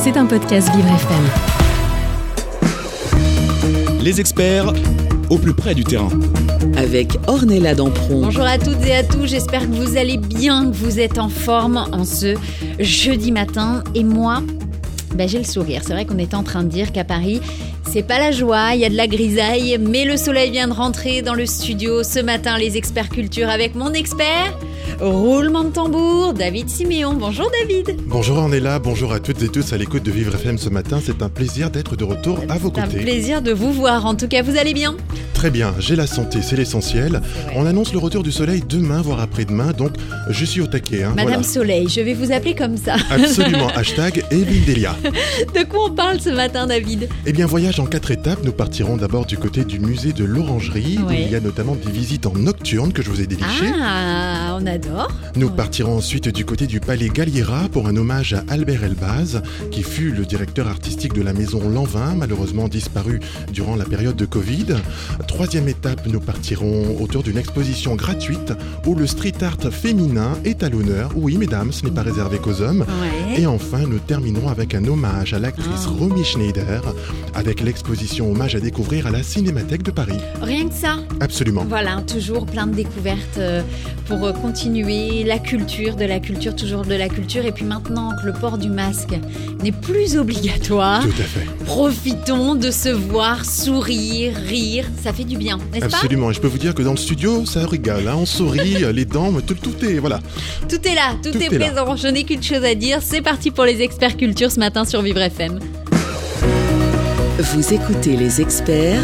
C'est un podcast Vivre FM. Les experts au plus près du terrain. Avec Ornella Dampron. Bonjour à toutes et à tous, j'espère que vous allez bien, que vous êtes en forme en ce jeudi matin. Et moi, j'ai le sourire. C'est vrai qu'on était en train de dire qu'à Paris, c'est pas la joie, il y a de la grisaille, mais le soleil vient de rentrer dans le studio. Ce matin, les experts culture avec mon expert, roulement de tambour, David Siméon. Bonjour David. Bonjour Ornella, bonjour à toutes et tous à l'écoute de Vivre FM ce matin. C'est un plaisir d'être de retour à vos côtés. C'est un plaisir de vous voir, en tout cas, vous allez bien ? Très bien, j'ai la santé, c'est l'essentiel. On annonce le retour du soleil demain, voire après-demain, donc je suis au taquet. Madame voilà. Soleil, je vais vous appeler comme ça. Absolument, hashtag Evindelia. De quoi on parle ce matin, David ? Eh bien, voyage en 4 étapes. Nous partirons d'abord du côté du musée de l'Orangerie, où il y a notamment des visites en nocturne que je vous ai dénichées. Ah, on adore. Nous partirons ensuite du côté du Palais Galliera pour un hommage à Albert Elbaz, qui fut le directeur artistique de la maison Lanvin, malheureusement disparu durant la période de Covid. Troisième étape, nous partirons autour d'une exposition gratuite où le street art féminin est à l'honneur. Oui, mesdames, ce n'est pas réservé qu'aux hommes. Ouais. Et enfin, nous terminerons avec un hommage à l'actrice Romy Schneider, avec l'exposition Hommage à découvrir à la Cinémathèque de Paris. Rien que ça. Absolument. Voilà, toujours plein de découvertes pour continuer la culture, toujours de la culture. Et puis maintenant que le port du masque n'est plus obligatoire, Tout à fait. profitons de se voir sourire, rire. Ça fait du bien, n'est-ce pas ? Absolument. Et je peux vous dire que dans le studio, ça rigole. On sourit, les dents, tout est... Voilà. Tout est là, tout est est là. présent. Je n'ai qu'une chose à dire. C'est parti pour les experts culture ce matin sur Vivre FM. Vous écoutez les experts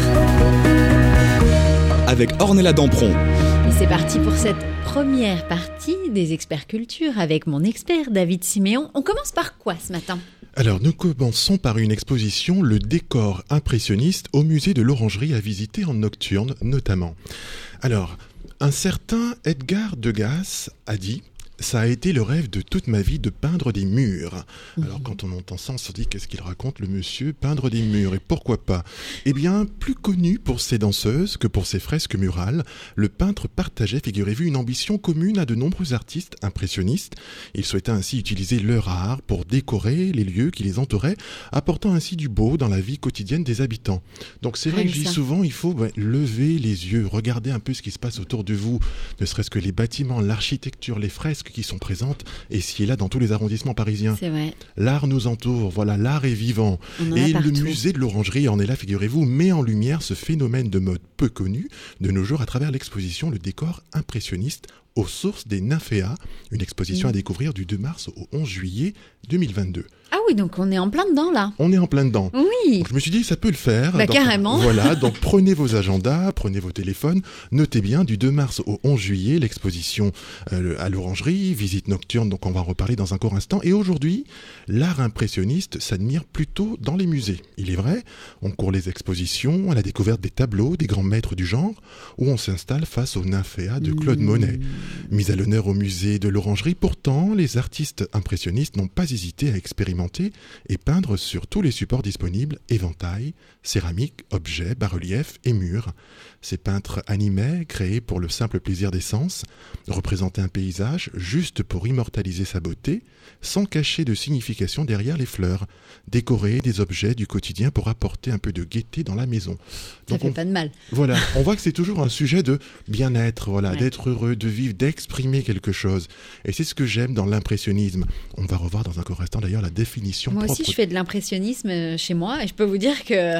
Avec Ornella Dampron. Et c'est parti pour cette première partie des experts culture avec mon expert David Siméon. On commence par quoi ce matin ? Alors, nous commençons par une exposition, le décor impressionniste au musée de l'Orangerie à visiter en nocturne notamment. Alors, un certain Edgar Degas a dit: ça a été le rêve de toute ma vie de peindre des murs. Alors quand on entend ça, on se dit qu'est-ce qu'il raconte le monsieur, peindre des murs, et pourquoi pas ? Eh bien, plus connu pour ses danseuses que pour ses fresques murales, le peintre partageait, figurez-vous, une ambition commune à de nombreux artistes impressionnistes. Il souhaitait ainsi utiliser leur art pour décorer les lieux qui les entouraient, apportant ainsi du beau dans la vie quotidienne des habitants. Donc c'est vrai que je dis souvent, il faut lever les yeux, regarder un peu ce qui se passe autour de vous, ne serait-ce que les bâtiments, l'architecture, les fresques qui sont présentes, et ce qui est là dans tous les arrondissements parisiens. C'est vrai. L'art nous entoure, voilà, l'art est vivant. Et le musée de l'Orangerie en est là, figurez-vous, met en lumière ce phénomène de mode peu connu de nos jours à travers l'exposition Le décor impressionniste aux sources des nymphéas, une exposition à découvrir du 2 mars au 11 juillet 2022. Ah oui, donc on est en plein dedans là. On est en plein dedans. Oui. Donc je me suis dit, ça peut le faire. Donc, carrément. Voilà, donc prenez vos agendas, prenez vos téléphones, notez bien, du 2 mars au 11 juillet, l'exposition à l'Orangerie, visite nocturne, donc on va en reparler dans un court instant. Et aujourd'hui, l'art impressionniste s'admire plutôt dans les musées. Il est vrai, on court les expositions, à la découverte des tableaux, des grands maîtres du genre, où on s'installe face aux nymphéas de Claude Monet. Mis à l'honneur au musée de l'Orangerie, pourtant, les artistes impressionnistes n'ont pas hésité à expérimenter et peindre sur tous les supports disponibles, éventails, céramiques, objets, bas-reliefs et murs. Ces peintres animaient, créés pour le simple plaisir des sens, représentaient un paysage juste pour immortaliser sa beauté, sans cacher de signification derrière les fleurs, décorer des objets du quotidien pour apporter un peu de gaieté dans la maison. Ça fait pas de mal. Voilà, on voit que c'est toujours un sujet de bien-être, d'être heureux, de vivre, d'exprimer quelque chose. Et c'est ce que j'aime dans l'impressionnisme. On va revoir dans un court instant d'ailleurs la définition Moi propre. aussi, je fais de l'impressionnisme chez moi et je peux vous dire que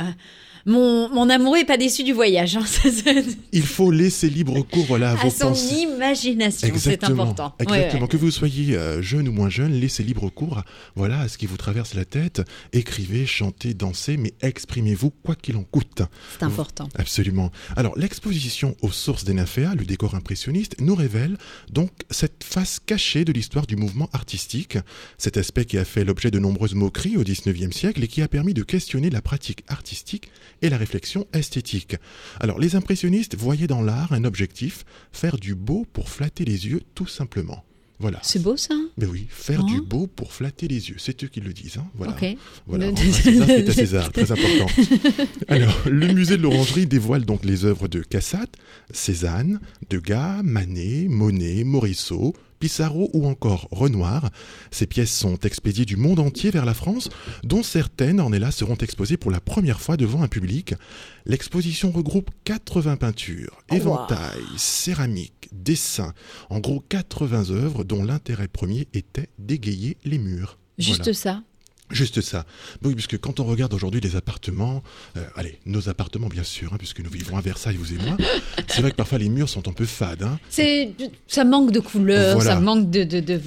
mon amoureux n'est pas déçu du voyage. Il faut laisser libre cours à vos son pensées. imagination, c'est important. Exactement. Ouais. Que vous soyez jeune ou moins jeune, laissez libre cours à ce qui vous traverse la tête. Écrivez, chantez, dansez, mais exprimez-vous quoi qu'il en coûte. C'est important. Absolument. Alors, l'exposition aux sources des nymphéas, le décor impressionniste, nous révèle donc cette face cachée de l'histoire du mouvement artistique, cet aspect qui a fait l'objet de nombreuses moqueries au XIXe siècle et qui a permis de questionner la pratique artistique et la réflexion esthétique. Alors, les impressionnistes voyaient dans l'art un objectif, faire du beau pour flatter les yeux, tout simplement. Voilà. C'est beau ça ? Mais oui, faire du beau pour flatter les yeux. C'est eux qui le disent. Voilà. Ok. Voilà. César, c'est à César, très important. Alors, le musée de l'Orangerie dévoile donc les œuvres de Cassatt, Cézanne, Degas, Manet, Monet, Morisot, Pissarro ou encore Renoir. Ces pièces sont expédiées du monde entier vers la France, dont certaines, Ornella, seront exposées pour la première fois devant un public. L'exposition regroupe 80 peintures, éventails, céramiques, dessins, en gros 80 œuvres dont l'intérêt premier était d'égayer les murs. Juste ça. Juste ça. Oui, puisque quand on regarde aujourd'hui les appartements, nos appartements bien sûr, puisque nous vivons à Versailles, vous et moi, c'est vrai que parfois les murs sont un peu fades. Ça manque de couleurs, voilà. Ça manque de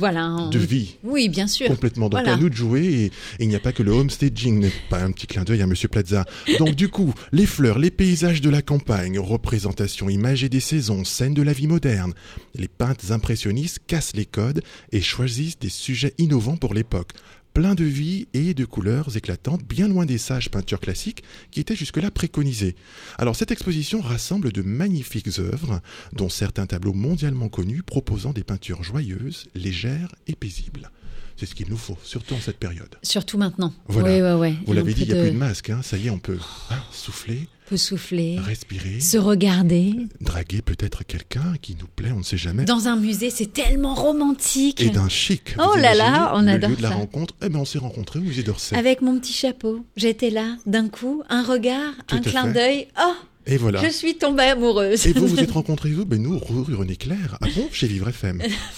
vie. Oui, bien sûr. Complètement. Donc voilà. à nous de jouer et il n'y a pas que le homestaging, n'est pas un petit clin d'œil à Monsieur Plaza. Donc du coup, les fleurs, les paysages de la campagne, représentations imagées des saisons, scènes de la vie moderne. Les peintres impressionnistes cassent les codes et choisissent des sujets innovants pour l'époque. Plein de vie et de couleurs éclatantes, bien loin des sages peintures classiques qui étaient jusque-là préconisées. Alors cette exposition rassemble de magnifiques œuvres, dont certains tableaux mondialement connus proposant des peintures joyeuses, légères et paisibles. C'est ce qu'il nous faut, surtout en cette période. Surtout maintenant. Voilà. Oui. Vous l'avez dit, il n'y a plus de masque, ça y est, on peut souffler. Peut souffler, respirer, se regarder, draguer peut-être quelqu'un qui nous plaît, on ne sait jamais. Dans un musée, c'est tellement romantique. Et d'un chic. Oh là là, on adore ça. Le lieu de la rencontre, on s'est rencontrés au musée d'Orsay. Avec mon petit chapeau, j'étais là, d'un coup, un regard, un clin d'œil. Oh, et voilà. Je suis tombée amoureuse. Et vous êtes rencontrés où ? Nous, rue René Clair. Ah bon ? Chez Vivre FM.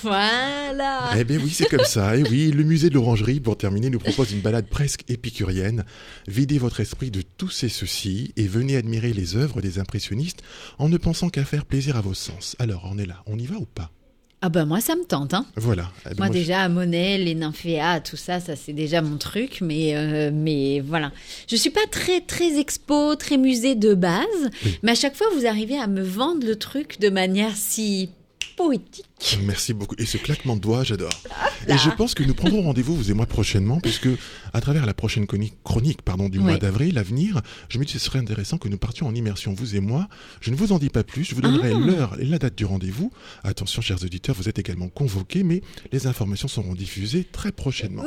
Voilà. Eh bien oui, c'est comme ça. Et oui, le musée de l'Orangerie, pour terminer, nous propose une balade presque épicurienne. Videz votre esprit de tous ces soucis et venez admirer les œuvres des impressionnistes en ne pensant qu'à faire plaisir à vos sens. Alors, on est là. On y va ou pas ? Ah bah moi ça me tente. Voilà. Moi déjà à Monet, les nymphéas, tout ça c'est déjà mon truc, mais voilà. Je suis pas très expo, très musée de base, oui. Mais à chaque fois vous arrivez à me vendre le truc de manière si poétique. Merci beaucoup. Et ce claquement de doigts, j'adore. Et je pense que nous prendrons rendez-vous, vous et moi, prochainement, puisque à travers la prochaine chronique du mois d'avril à venir, je me dis que ce serait intéressant que nous partions en immersion, vous et moi. Je ne vous en dis pas plus, je vous donnerai l'heure et la date du rendez-vous. Attention, chers auditeurs, vous êtes également convoqués, mais les informations seront diffusées très prochainement.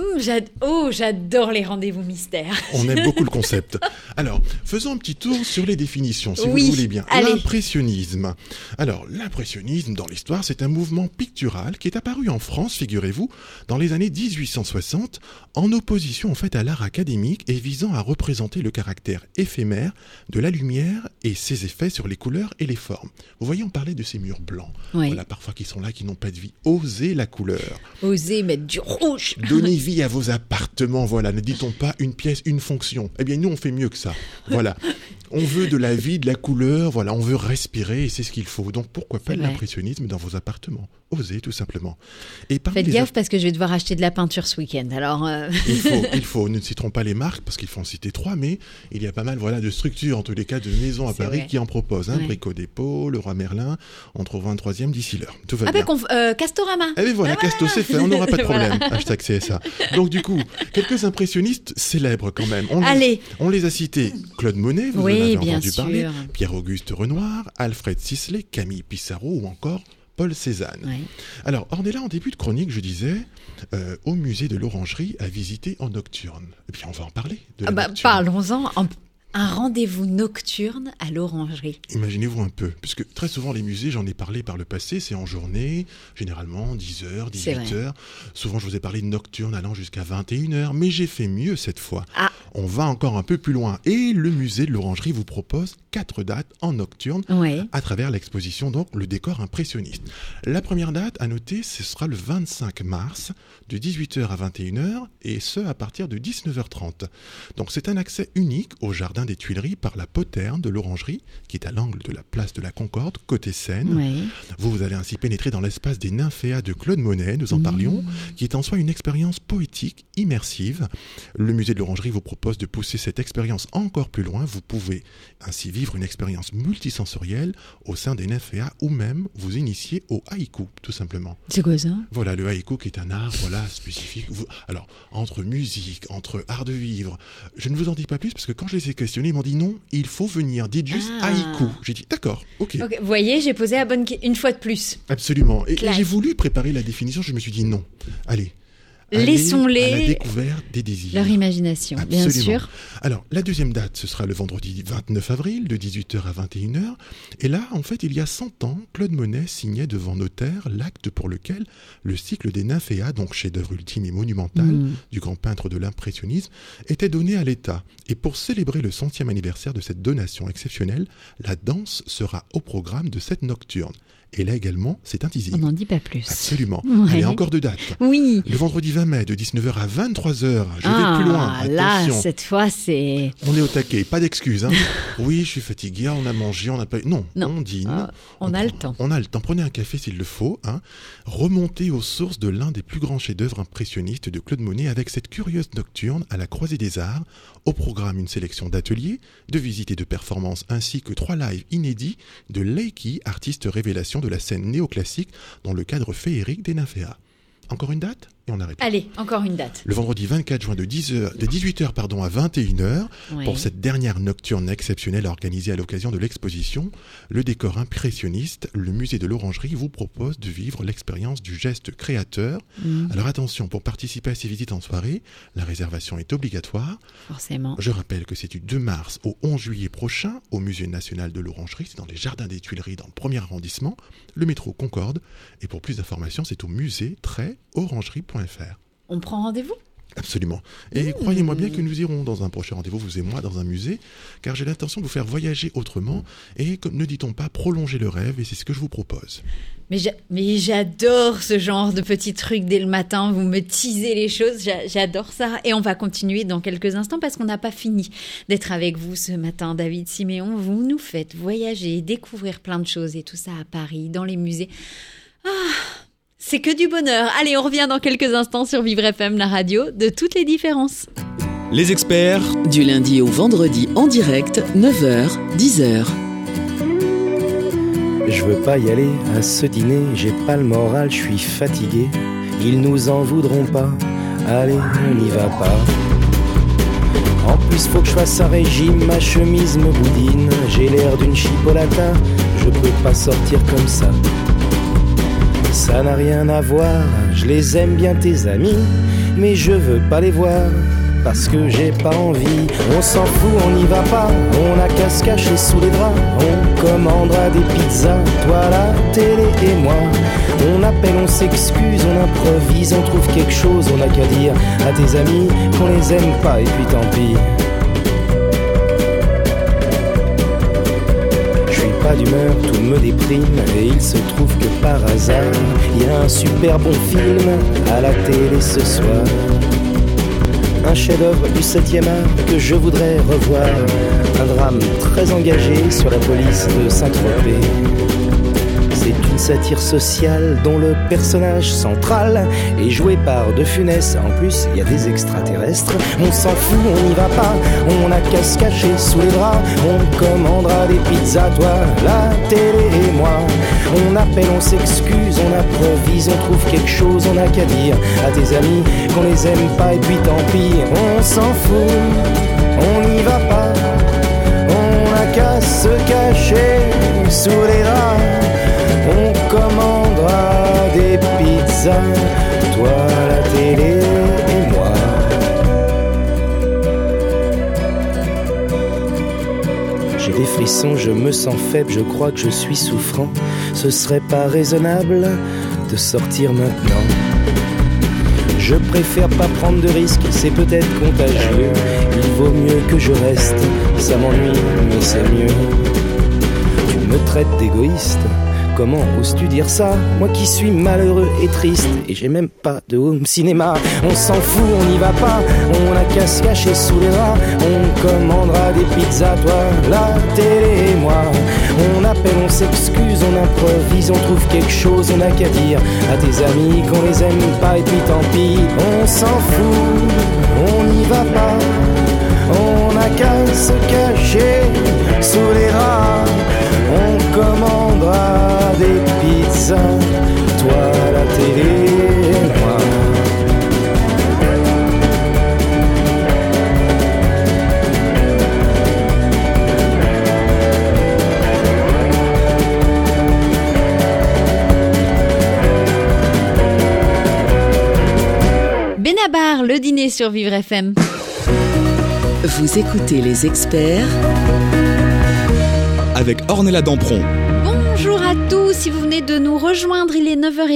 J'adore les rendez-vous mystères. On aime beaucoup le concept. Alors, faisons un petit tour sur les définitions, si vous le voulez bien. Allez. L'impressionnisme. Alors, l'impressionnisme, dans l'histoire, c'est un mouvement pictural qui est apparu en France, figurez-vous, dans les années 1860, en opposition en fait à l'art académique et visant à représenter le caractère éphémère de la lumière et ses effets sur les couleurs et les formes. Vous voyez, on parlait de ces murs blancs, voilà, parfois qui sont là, qui n'ont pas de vie. Osez la couleur. Osez mettre du rouge. Donnez vie à vos appartements, voilà. Ne dit-on pas une pièce, une fonction. Eh bien, nous, on fait mieux que ça. Voilà. On veut de la vie, de la couleur, voilà, on veut respirer et c'est ce qu'il faut. Donc pourquoi pas de l'impressionnisme dans vos appartements ? Osez, tout simplement. Et faites gaffe parce que je vais devoir acheter de la peinture ce week-end. Alors il faut. Nous ne citerons pas les marques parce qu'il faut en citer 3, mais il y a pas mal de structures, en tous les cas, de maisons à Paris qui en proposent. Brico Dépôt, Leroy Merlin, on trouvera un 3e d'ici l'heure. Tout va bien. Castorama. Eh bien voilà, Casto, c'est fait, on n'aura pas de problème. Hashtag CSA. Donc du coup, quelques impressionnistes célèbres quand même. On les a cités. Claude Monet, vous en avez entendu parler. Pierre-Auguste Renoir, Alfred Sisley, Camille Pissarro ou encore Paul Cézanne. Oui. Alors, Ornella, en début de chronique, je disais, au musée de l'Orangerie à visiter en nocturne. Et puis, on va en parler de la nocturne. Parlons-en. Un rendez-vous nocturne à l'Orangerie. Imaginez-vous un peu, puisque très souvent les musées, j'en ai parlé par le passé, c'est en journée, généralement 10h, 18h. Souvent je vous ai parlé de nocturne allant jusqu'à 21h, mais j'ai fait mieux cette fois. On va encore un peu plus loin. Et le musée de l'Orangerie vous propose 4 dates en nocturne à travers l'exposition, donc le décor impressionniste. La première date à noter, ce sera le 25 mars, de 18h à 21h, et ce à partir de 19h30. Donc c'est un accès unique au jardin des Tuileries par la poterne de l'Orangerie, qui est à l'angle de la place de la Concorde, côté Seine. Oui. Vous allez ainsi pénétrer dans l'espace des nymphéas de Claude Monet, nous en parlions, qui est en soi une expérience poétique, immersive. Le musée de l'Orangerie vous propose de pousser cette expérience encore plus loin. Vous pouvez ainsi vivre une expérience multisensorielle au sein des nymphéas ou même vous initier au haïku, tout simplement. C'est quoi ça ? Voilà, le haïku qui est un art spécifique. Alors, entre musique, entre art de vivre, je ne vous en dis pas plus parce que quand je les ai questionnés, ils m'ont dit non, il faut venir, dites juste haïku. J'ai dit d'accord, ok. Vous voyez, j'ai posé la bonne une fois de plus. Absolument. Et j'ai voulu préparer la définition, je me suis dit non. Allez, Laissons-les à la découverte des désirs. leur imagination, Absolument. bien sûr. Alors, la deuxième date, ce sera le vendredi 29 avril, de 18h à 21h. Et là, en fait, il y a 100 ans, Claude Monet signait devant notaire l'acte pour lequel le cycle des Nymphéas, donc chef-d'œuvre ultime et monumental du grand peintre de l'impressionnisme, était donné à l'État. Et pour célébrer le 100e anniversaire de cette donation exceptionnelle, la danse sera au programme de cette nocturne. Et là également, c'est un teasing. On n'en dit pas plus. Absolument. Ouais. Allez, encore 2 dates. Oui. Le vendredi 20 mai, de 19h à 23h. Je vais plus loin. Là, Attention. cette fois, c'est... On est au taquet, pas d'excuses. Hein. Oui, je suis fatigué, on a mangé, on n'a pas... Non, on dîne. On a le temps. On a le temps. Prenez un café s'il le faut. Hein. Remontez aux sources de l'un des plus grands chefs-d'œuvre impressionnistes de Claude Monet avec cette curieuse nocturne à la croisée des arts. Au programme, une sélection d'ateliers, de visites et de performances, ainsi que 3 lives inédits de Leiki, artiste révélation de la scène néoclassique dans le cadre féerique des Nymphéas. Encore une date et on arrête. Allez, encore une date. Le vendredi 24 juin de 18h à 21h, Oui. pour cette dernière nocturne exceptionnelle organisée à l'occasion de l'exposition, le décor impressionniste, le musée de l'Orangerie vous propose de vivre l'expérience du geste créateur. Alors attention, pour participer à ces visites en soirée, la réservation est obligatoire. Forcément. Je rappelle que c'est du 2 mars au 11 juillet prochain au musée national de l'Orangerie, c'est dans les jardins des Tuileries dans le 1er arrondissement, le métro Concorde. Et pour plus d'informations, c'est au musée-orangerie.fr. On prend rendez-vous ? Absolument. Et croyez-moi bien que nous irons dans un prochain rendez-vous, vous et moi, dans un musée, car j'ai l'intention de vous faire voyager autrement et, comme ne dit-on pas, prolonger le rêve, et c'est ce que je vous propose. Mais j'adore ce genre de petits trucs dès le matin, vous me teasez les choses, j'adore ça. Et on va continuer dans quelques instants parce qu'on n'a pas fini d'être avec vous ce matin. David Siméon, vous nous faites voyager, découvrir plein de choses et tout ça à Paris, dans les musées. C'est que du bonheur. Allez, on revient dans quelques instants sur Vivre FM, la radio de toutes les différences. Les experts, Du lundi au vendredi en direct, 9h, 10h. Je veux pas y aller à ce dîner, j'ai pas le moral, je suis fatigué. Ils nous en voudront pas, allez, on n'y va pas. En plus, faut que je fasse un régime, ma chemise me boudine. J'ai l'air d'une chipolata, je peux pas sortir comme ça. Ça n'a rien à voir, je les aime bien tes amis, mais je veux pas les voir, parce que j'ai pas envie. On s'en fout, on n'y va pas, on a qu'à se cacher sous les draps. On commandera des pizzas, toi la télé et moi. On appelle, on s'excuse, on improvise, on trouve quelque chose. On a qu'à dire à tes amis qu'on les aime pas et puis tant pis. Pas d'humeur, tout me déprime. Et il se trouve que par hasard, il y a un super bon film à la télé ce soir. Un chef-d'œuvre du 7e art que je voudrais revoir. Un drame très engagé sur la police de Saint-Tropez. C'est une satire sociale dont le personnage central est joué par De Funès. En plus, il y a des extraterrestres. On s'en fout, on n'y va pas. On a qu'à se cacher sous les draps. On commandera des pizzas, toi, la télé et moi. On appelle, on s'excuse, on improvise, on trouve quelque chose. On a qu'à dire à tes amis qu'on les aime pas et puis tant pis. On s'en fout, on n'y va pas. On a qu'à se cacher sous les draps. On commandera des pizzas, toi la télé et moi. J'ai des frissons, je me sens faible, je crois que je suis souffrant. Ce serait pas raisonnable de sortir maintenant. Je préfère pas prendre de risques, c'est peut-être contagieux. Il vaut mieux que je reste, ça m'ennuie, mais c'est mieux. Tu me traites d'égoïste. Comment oses-tu dire ça? Moi qui suis malheureux et triste, et j'ai même pas de home cinéma. On s'en fout, on n'y va pas, on a qu'à se cacher sous les draps. On commandera des pizzas, toi, la télé et moi. On appelle, on s'excuse, on improvise, on trouve quelque chose. On a qu'à dire à tes amis qu'on les aime pas et puis tant pis. On s'en fout, on n'y va pas, on a qu'à se cacher sous les draps. On commandera des pizzas, toi la télé et moi. sur Vivre FM. Vous écoutez Les Experts avec Ornella Dampron. Bonjour à tous, si vous venez de nous rejoindre, il est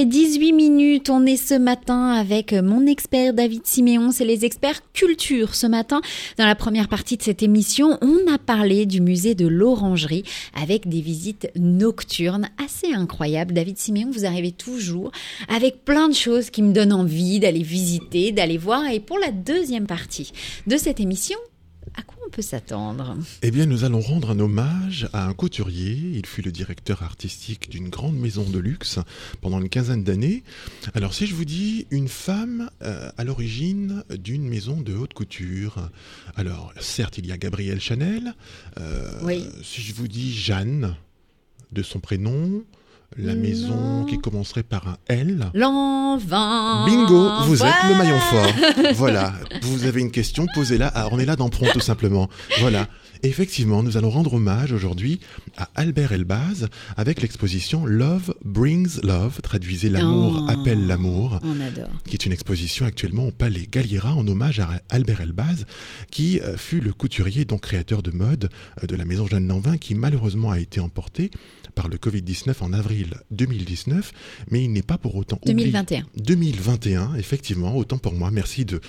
9h18. On est ce matin avec mon expert David Siméon, c'est les experts culture. Ce matin, dans la première partie de cette émission, on a parlé du musée de l'Orangerie avec des visites nocturnes assez incroyables. David Siméon, vous arrivez toujours avec plein de choses qui me donnent envie d'aller visiter, d'aller voir. Et pour la deuxième partie de cette émission, à quoi on peut s'attendre ? Eh bien, nous allons rendre un hommage à un couturier. Il fut le directeur artistique d'une grande maison de luxe pendant une quinzaine d'années. Alors, si je vous dis une femme à l'origine d'une maison de haute couture, alors, certes, il y a Gabrielle Chanel. Oui. Si je vous dis Jeanne, de son prénom... La maison qui commencerait par un L. Lanvin. Bingo, vous êtes le maillon fort. Voilà, vous avez une question, posez-la à Ornella Dampron tout simplement. Voilà. Et effectivement, nous allons rendre hommage aujourd'hui à Albert Elbaz avec l'exposition Love Brings Love, traduisez l'amour appelle l'amour. On adore. Qui est une exposition actuellement au Palais Galliera en hommage à Albert Elbaz, qui fut le couturier, donc créateur de mode de la maison Jeanne Lanvin, qui malheureusement a été emporté par le Covid-19 en avril 2019, mais il n'est pas pour autant oublié. 2021, effectivement, autant pour moi. Merci de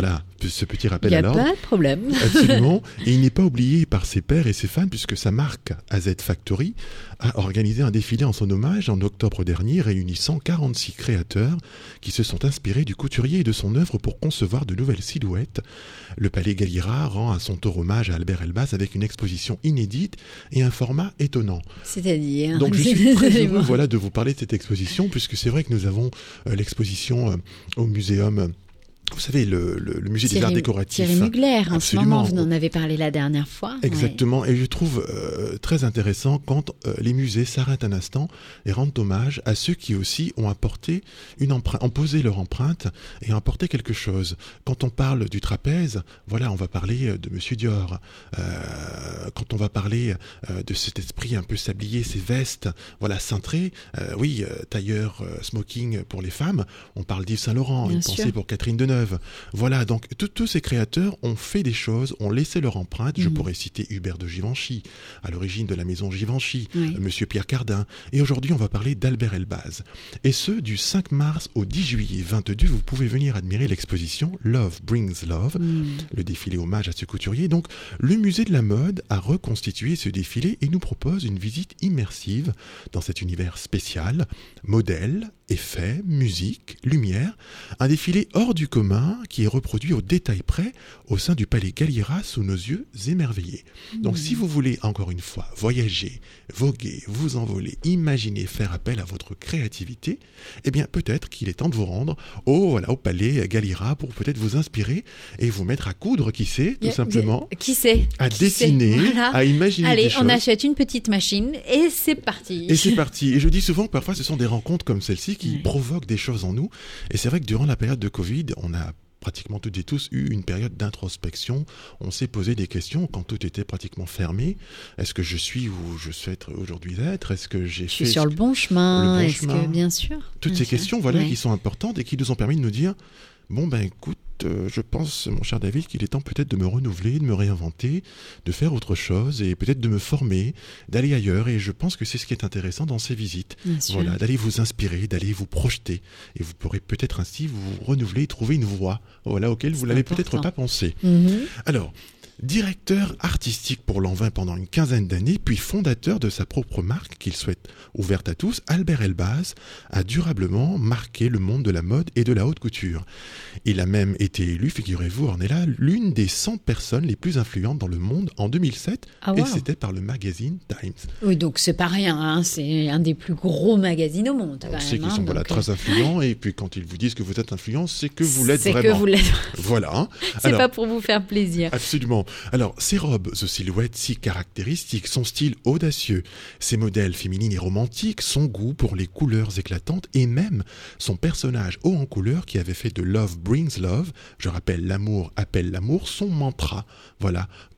ce petit rappel à l'ordre. Il n'y a pas de problème. Absolument. Et il n'est pas oublié par ses pairs et ses fans, puisque sa marque AZ Factory a organisé un défilé en son hommage en octobre dernier, réunissant 46 créateurs qui se sont inspirés du couturier et de son œuvre pour concevoir de nouvelles silhouettes. Le Palais Galliera rend à son tour hommage à Albert Elbaz avec une exposition inédite et un format étonnant. C'est-à-dire... Donc je suis très heureux de vous parler de cette exposition, puisque c'est vrai que nous avons l'exposition au muséum... Vous savez, le musée des arts décoratifs. Thierry Mugler, en ce moment, vous en avez parlé la dernière fois. Exactement, et je trouve très intéressant quand les musées s'arrêtent un instant et rendent hommage à ceux qui aussi ont apporté ont posé leur empreinte et ont apporté quelque chose. Quand on parle du trapèze, on va parler de Monsieur Dior. Quand on va parler de cet esprit un peu sablier, ces vestes, cintrées, tailleur, smoking pour les femmes, on parle d'Yves Saint-Laurent, une pensée pour Catherine Deneuve. Voilà, donc tous ces créateurs ont fait des choses, ont laissé leur empreinte. Je pourrais citer Hubert de Givenchy, à l'origine de la maison Givenchy, Monsieur Pierre Cardin. Et aujourd'hui, on va parler d'Albert Elbaz. Et ce, du 5 mars au 10 juillet 2022, vous pouvez venir admirer l'exposition Love Brings Love, le défilé hommage à ce couturier. Donc, le musée de la mode a reconstitué ce défilé et nous propose une visite immersive dans cet univers spécial, modèles, effets, musique, lumière, un défilé hors du commun qui est reproduit au détail près au sein du Palais Galliera sous nos yeux émerveillés. Donc si vous voulez encore une fois voyager, voguer, vous envoler, imaginer, faire appel à votre créativité, eh bien peut-être qu'il est temps de vous rendre au Palais Galliera pour peut-être vous inspirer et vous mettre à coudre, qui sait, tout simplement. Qui sait. À dessiner, à imaginer des choses. Allez, on achète une petite machine et c'est parti. Et c'est parti. Et je dis souvent que parfois ce sont des rencontres comme celle-ci qui provoquent des choses en nous. Et c'est vrai que durant la période de Covid, on a pratiquement toutes et tous eu une période d'introspection. On s'est posé des questions quand tout était pratiquement fermé. Est-ce que je suis où je souhaite aujourd'hui être ? Est-ce que j'ai fait... Je suis sur le bon chemin. Est-ce que, bien sûr. Toutes ces questions, qui sont importantes et qui nous ont permis de nous dire, écoute, je pense, mon cher David, qu'il est temps peut-être de me renouveler, de me réinventer, de faire autre chose et peut-être de me former, d'aller ailleurs. Et je pense que c'est ce qui est intéressant dans ces visites. D'aller vous inspirer, d'aller vous projeter. Et vous pourrez peut-être ainsi vous renouveler et trouver une voie auquel vous l'avez peut-être pas pensé. Alors, directeur artistique pour Lanvin pendant une quinzaine d'années, puis fondateur de sa propre marque qu'il souhaite ouverte à tous, Albert Elbaz a durablement marqué le monde de la mode et de la haute couture. Il a même été élu, figurez-vous, Ornella, l'une des 100 personnes les plus influentes dans le monde en 2007, et c'était par le magazine Times. Oui, donc c'est pas rien, c'est un des plus gros magazines au monde. On sait qu'ils sont très influents, et puis quand ils vous disent que vous êtes influent, c'est que vous l'êtes vraiment. C'est que vous l'êtes. Voilà. C'est pas pour vous faire plaisir. Absolument. Alors, ses robes aux silhouettes si caractéristiques, son style audacieux, ses modèles féminines et romantiques, son goût pour les couleurs éclatantes et même son personnage haut en couleurs qui avait fait de Love Brings Love, je rappelle l'amour appelle l'amour, son mantra. Voilà.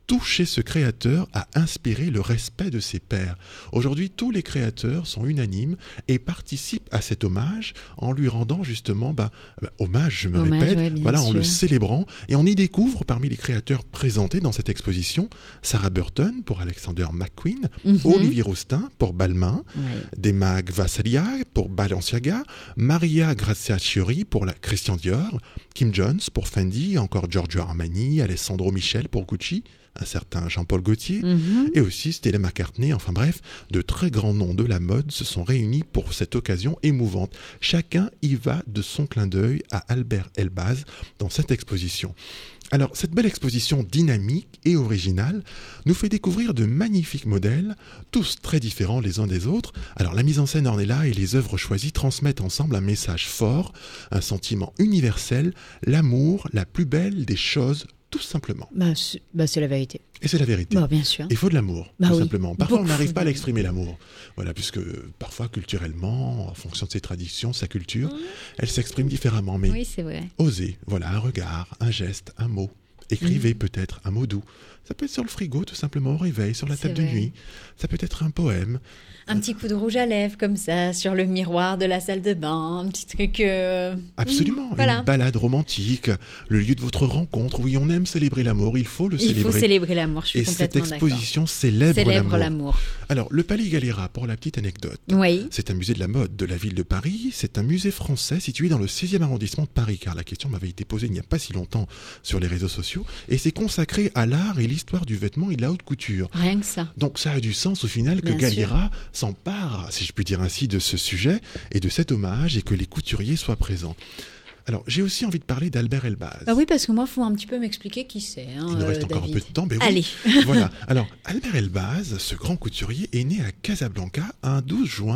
tout chez ce créateur a inspiré le respect de ses pairs. Aujourd'hui, tous les créateurs sont unanimes et participent à cet hommage en lui rendant justement hommage, je me répète, ouais, en le célébrant. Et on y découvre parmi les créateurs présentés dans cette exposition Sarah Burton pour Alexander McQueen, Olivier Rousteing pour Balmain, Demag Vasalia pour Balenciaga, Maria Grazia Chiuri pour Christian Dior, Kim Jones pour Fendi, encore Giorgio Armani, Alessandro Michel pour Gucci, un certain Jean-Paul Gaultier, et aussi Stella McCartney. Enfin bref, de très grands noms de la mode se sont réunis pour cette occasion émouvante. Chacun y va de son clin d'œil à Albert Elbaz dans cette exposition. Alors, cette belle exposition dynamique et originale nous fait découvrir de magnifiques modèles, tous très différents les uns des autres. Alors, la mise en scène en est là et les œuvres choisies transmettent ensemble un message fort, un sentiment universel, l'amour, la plus belle des choses, tout simplement. C'est la vérité. Et c'est la vérité. Bien sûr. Il faut de l'amour, tout oui. simplement. Parfois, on Beaucoup n'arrive pas à l'exprimer, l'amour. Voilà, puisque parfois, culturellement, en fonction de ses traditions, sa culture, elle s'exprime différemment. Mais oui, c'est vrai. osez, voilà, un regard, un geste, un mot. Écrivez peut-être un mot doux. Ça peut être sur le frigo, tout simplement, au réveil, sur la table de nuit. Ça peut être un poème. Un petit coup de rouge à lèvres, comme ça, sur le miroir de la salle de bain. Un petit truc... Absolument. Voilà. Une balade romantique, le lieu de votre rencontre. Oui, on aime célébrer l'amour, il faut le célébrer. Il faut célébrer l'amour, je suis complètement d'accord. Et cette exposition célèbre l'amour. Alors, le Palais Galliera, pour la petite anecdote, c'est un musée de la mode de la ville de Paris. C'est un musée français situé dans le 16e arrondissement de Paris, car la question m'avait été posée il n'y a pas si longtemps sur les réseaux sociaux. Et c'est consacré à l'art et l'histoire du vêtement et de la haute couture. Rien que ça. Donc ça a du sens au final que Galliera s'empare, si je puis dire ainsi, de ce sujet et de cet hommage et que les couturiers soient présents. Alors, j'ai aussi envie de parler d'Albert Elbaz. Oui, parce que moi, il faut un petit peu m'expliquer qui c'est. Il nous reste encore un peu de temps. Oui. Allez. Voilà. Alors, Albert Elbaz, ce grand couturier, est né à Casablanca un 12 juin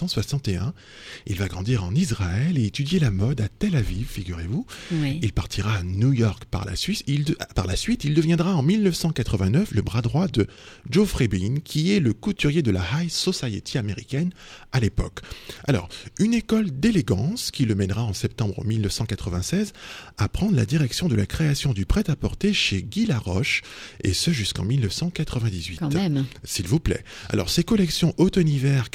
1961. Il va grandir en Israël et étudier la mode à Tel Aviv, figurez-vous. Oui. Il partira à New York par la suite. Il deviendra en 1989 le bras droit de Geoffrey Beene, qui est le couturier de la High Society américaine à l'époque. Alors, une école d'élégance qui le mènera en septembre 1996 à prendre la direction de la création du prêt-à-porter chez Guy Laroche, et ce jusqu'en 1998. Quand même. S'il vous plaît. Alors, ces collections automne-hiver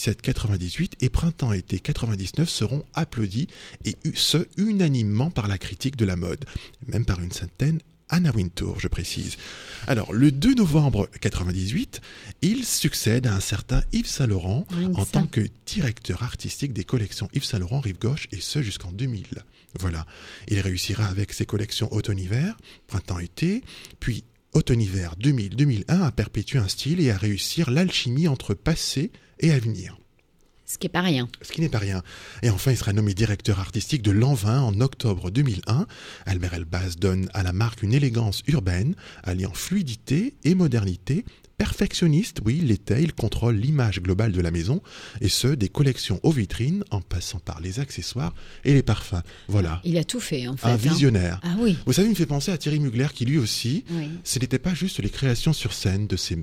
97-98 et printemps-été 99 seront applaudies, et ce, unanimement par la critique de la mode, même par une certaine Anna Wintour, je précise. Alors, le 2 novembre 98, il succède à un certain Yves Saint Laurent en tant que directeur artistique des collections Yves Saint Laurent Rive Gauche, et ce jusqu'en 2000. Voilà. Il réussira avec ses collections automne-hiver, printemps-été, puis automne-hiver 2000-2001 à perpétuer un style et à réussir l'alchimie entre passé et avenir. Ce qui n'est pas rien. Ce qui n'est pas rien. Et enfin, il sera nommé directeur artistique de l'An 20 en octobre 2001. Albert Elbaz donne à la marque une élégance urbaine, alliant fluidité et modernité. Perfectionniste, oui, il l'était, il contrôle l'image globale de la maison, et ce, des collections aux vitrines, en passant par les accessoires et les parfums. Voilà. Il a tout fait, en fait. Un visionnaire. Ah oui. Vous savez, il me fait penser à Thierry Mugler, qui lui aussi, oui. Ce n'était pas juste les créations sur scène de ses,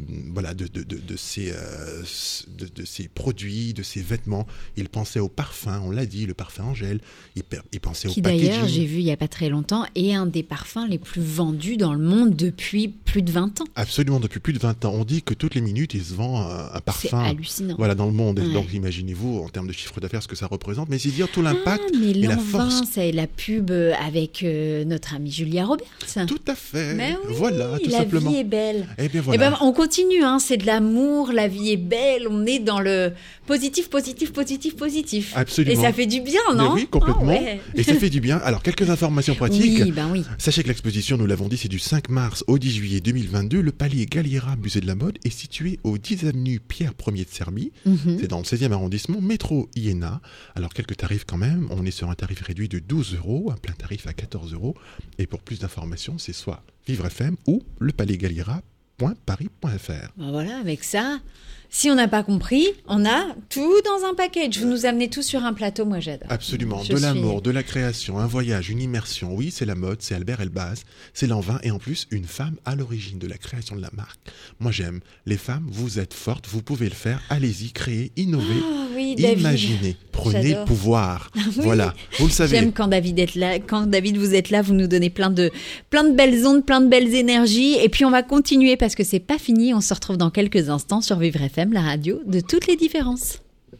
de ses produits, de ses vêtements. Il pensait au parfum, on l'a dit, le parfum Angèle. Il pensait au packaging. D'ailleurs, j'ai vu il n'y a pas très longtemps, est un des parfums les plus vendus dans le monde depuis plus de 20 ans. Absolument, depuis plus de 20 ans. On dit que toutes les minutes, il se vend un parfum. C'est hallucinant. Voilà, dans le monde. Ouais. Donc, imaginez-vous, en termes de chiffre d'affaires, ce que ça représente. Mais c'est dire tout l'impact et la force. force. C'est la pub avec notre amie Julia Roberts. Tout à fait. Mais oui, voilà, tout simplement. La vie est belle. Eh bien, voilà. Eh ben, on continue, hein, c'est de l'amour, la vie est belle. On est dans le positif. Absolument. Et ça fait du bien, non? Mais oui, complètement. Ouais. Et ça fait du bien. Alors, quelques informations pratiques. Oui. Sachez que l'exposition, nous l'avons dit, c'est du 5 mars au 10 juillet 2022. Le Palais Galliera, musée de la mode, est situé au 10 avenue Pierre Ier de Serbie. C'est dans le 16e arrondissement, métro Iéna. Alors, quelques tarifs quand même. On est sur un tarif réduit de 12 €, un plein tarif à 14 €. Et pour plus d'informations, c'est soit Vivre FM ou lepalaisgalliera.paris.fr. Ben voilà, avec ça, Si on n'a pas compris, on a tout dans un package. Vous nous amenez tout sur un plateau, moi j'adore. Absolument, l'amour, de la création, un voyage, une immersion. Oui, c'est la mode, c'est Albert Elbaz, c'est Lanvin et en plus une femme à l'origine de la création de la marque. Moi j'aime. Les femmes, vous êtes fortes, vous pouvez le faire. Allez-y, créez, innovez, oui, David. imaginez, prenez J'adore. le pouvoir. Oui. Voilà, vous le savez. J'aime quand David est là. Quand David vous êtes là, vous nous donnez plein de belles ondes, plein de belles énergies. Et puis on va continuer parce que c'est pas fini. On se retrouve dans quelques instants sur Vivre FM, la radio de toutes les différences.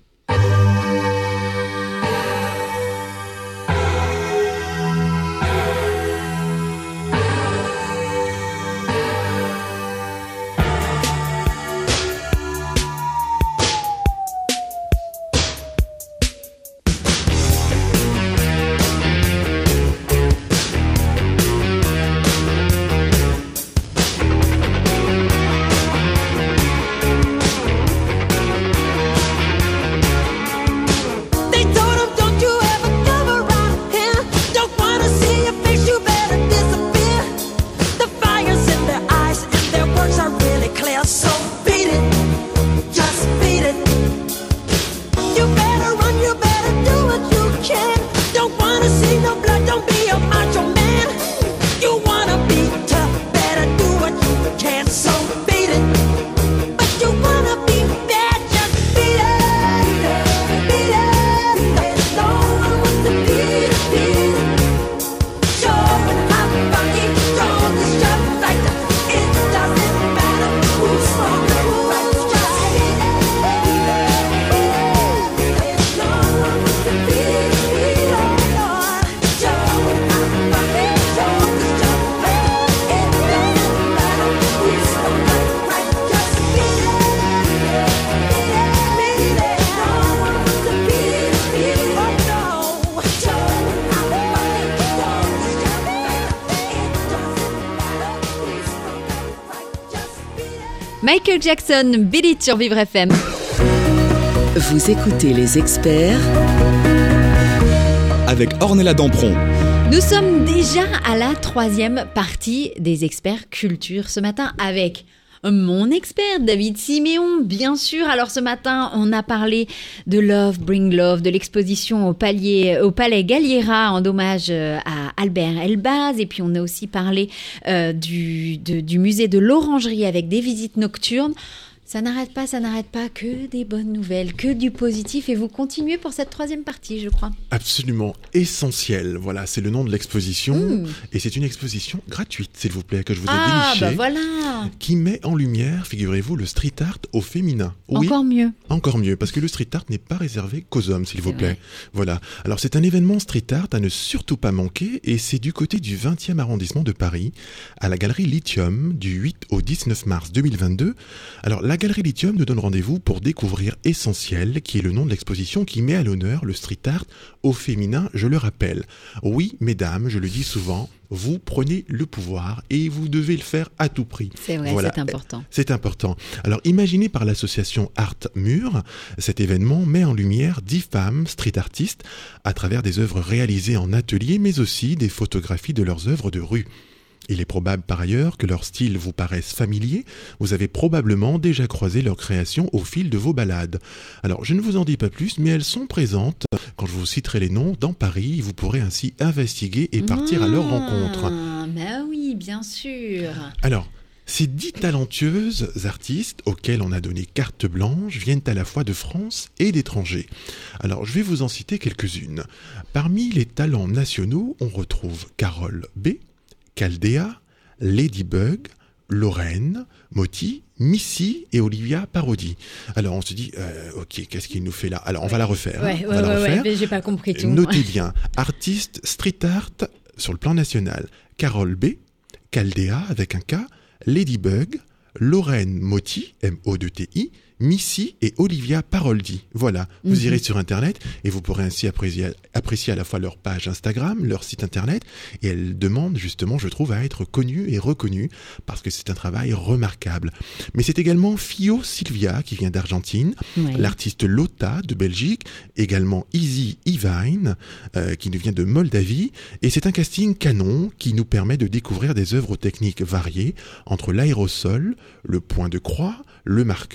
Michael Jackson, Beat It sur Vivre FM. Vous écoutez Les Experts avec Ornella Dampron. Nous sommes déjà à la 3e partie des experts culture ce matin avec mon expert David Siméon, bien sûr. Alors ce matin, on a parlé de Love Bring Love, de l'exposition au Palais Galliera en hommage à Albert Elbaz. Et puis on a aussi parlé du musée de l'Orangerie avec des visites nocturnes. Ça n'arrête pas, que des bonnes nouvelles, que du positif. Et vous continuez pour cette 3e partie, je crois. Absolument essentiel. Voilà, c'est le nom de l'exposition. Et c'est une exposition gratuite, s'il vous plaît, que je vous ai dénichée. Bah voilà. Qui met en lumière, figurez-vous, le street art au féminin. Oui, Encore mieux, parce que le street art n'est pas réservé qu'aux hommes, s'il vous plaît. Vrai. Voilà. Alors c'est un événement street art à ne surtout pas manquer, et c'est du côté du 20e arrondissement de Paris, à la galerie Lithium, du 8 au 19 mars 2022. Alors la galerie Lithium nous donne rendez-vous pour découvrir Essentiel, qui est le nom de l'exposition qui met à l'honneur le street art au féminin, je le rappelle. Oui, mesdames, je le dis souvent, vous prenez le pouvoir et vous devez le faire à tout prix. C'est vrai, voilà. C'est important. C'est important. Alors, imaginé par l'association Art Mur, cet événement met en lumière 10 femmes street artistes à travers des œuvres réalisées en atelier, mais aussi des photographies de leurs œuvres de rue. Il est probable par ailleurs que leur style vous paraisse familier. Vous avez probablement déjà croisé leur création au fil de vos balades. Alors, je ne vous en dis pas plus, mais elles sont présentes. Quand je vous citerai les noms, dans Paris, vous pourrez ainsi investiguer et partir à leur rencontre. Bah oui, bien sûr. Alors, ces 10 talentueuses artistes auxquelles on a donné carte blanche viennent à la fois de France et d'étrangers. Alors, je vais vous en citer quelques-unes. Parmi les talents nationaux, on retrouve Carole B, Caldea, Ladybug, Lorraine, Motti, Missy et Olivia Parodi. Alors on se dit, ok, qu'est-ce qu'il nous fait là? Alors on va la refaire. Ouais, mais j'ai pas compris tout. Notez bien, artiste street art sur le plan national. Carole B, Caldea avec un K, Ladybug, Lorraine Motti, M-O-2-T-I, Missy et Olivia Paroldi. Voilà, vous irez sur Internet et vous pourrez ainsi apprécier à la fois leur page Instagram, leur site Internet, et elles demandent justement, je trouve, à être connues et reconnues parce que c'est un travail remarquable. Mais c'est également Fio Silvia qui vient d'Argentine, l'artiste Lotta de Belgique, également Easy Evine qui nous vient de Moldavie, et c'est un casting canon qui nous permet de découvrir des œuvres techniques variées entre l'aérosol, le point de croix, le marqueur,